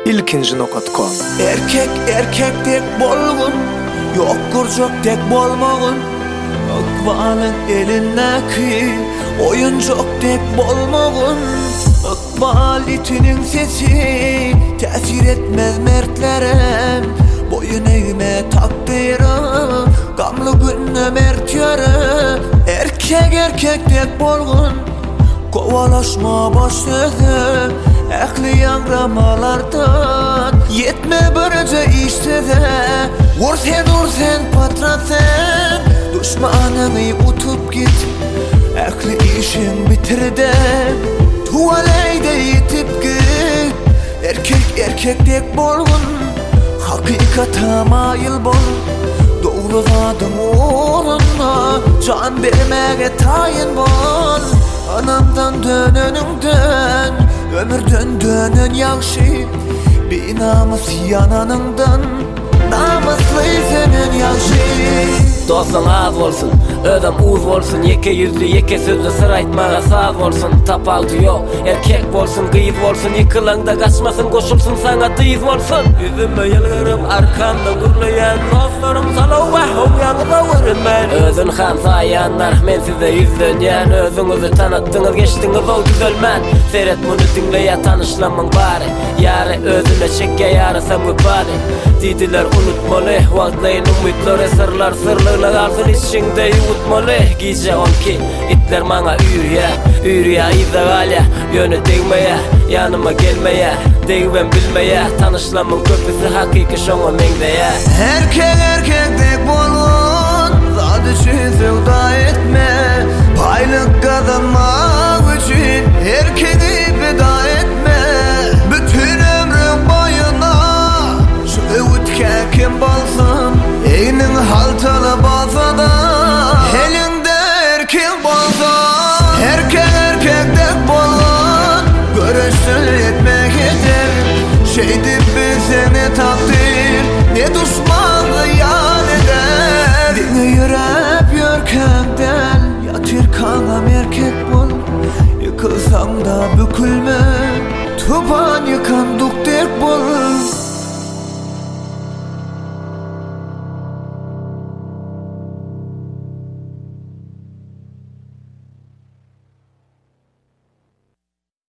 ilkinci.com. Erkek erkekdek bolgun, yok kurcakdek bolmagun. Iqbalın elindeki oyuncakdek bolmagun. Iqbal itinin sesi tesir etmez mertlerem. Boyun eğme takdirim, gamlı günne mert yere. Erkek erkekdek bolgun, kovalaşma başladı. Ehli yangramalardan yetme börece işte de. Vur sen patron sen, düşmanını utup git. Ehli işin bitir de, tuvaleyde yetip git. Erkek erkekdek bolgun, hakikata mayıl bol. Doğru zadın uğruna can vermeye tayin bol. Anamdan dönönünden, ömürden dönün yaxşı. Bir namus yananından, namuslu senin yaxşı. Dostun az olsun, ödüm uz olsun. Yeke yüzlü, yeke sözlü sır aytmağa saz olsun. Tapaldı yok, erkek bolsun, kıyız olsun. Yıkılanda kaçmasın, koşulsun sana dıyız olsun. Yüzüme yılgırıp arkamda gürleyen dostlarım sana vahum yanıda vurunmen. Özün han sayanlar, men size yüzlönyen. Özünüzü tanıttınız, geçtiniz o güzelmen. Seyret bunu dinleye tanışlamın bari. Yarı özüne çekke yarısa mübari. Didiler unutmalı, vaktlayın umutları. Sırlar sırlığına kalsın içinde yutmalı. Gece 12 itler bana üyüya izagalya. Yönü değmeye, yanıma gelmeye, değven bilmeye. Tanışlamın köpüsü hakiki şonu mengdeye. Erkek erkekdek bolun, sadıcı sevda etme. Paylık kazanmak için erkeği feda etme. Bütün ömrün boyuna şu öğütke kim balsın. Eynin haltalı balsa da elinde erkek balsa. Erkek erkekdek bolun, görüşsün etmek eder. Şeydi seni takdir, ne düşmanlı yan eder. Dini yürep yörkekden, yatır kanam erkek bol. Yıkılsam da bükülme, tuban yıkan dukdek bol.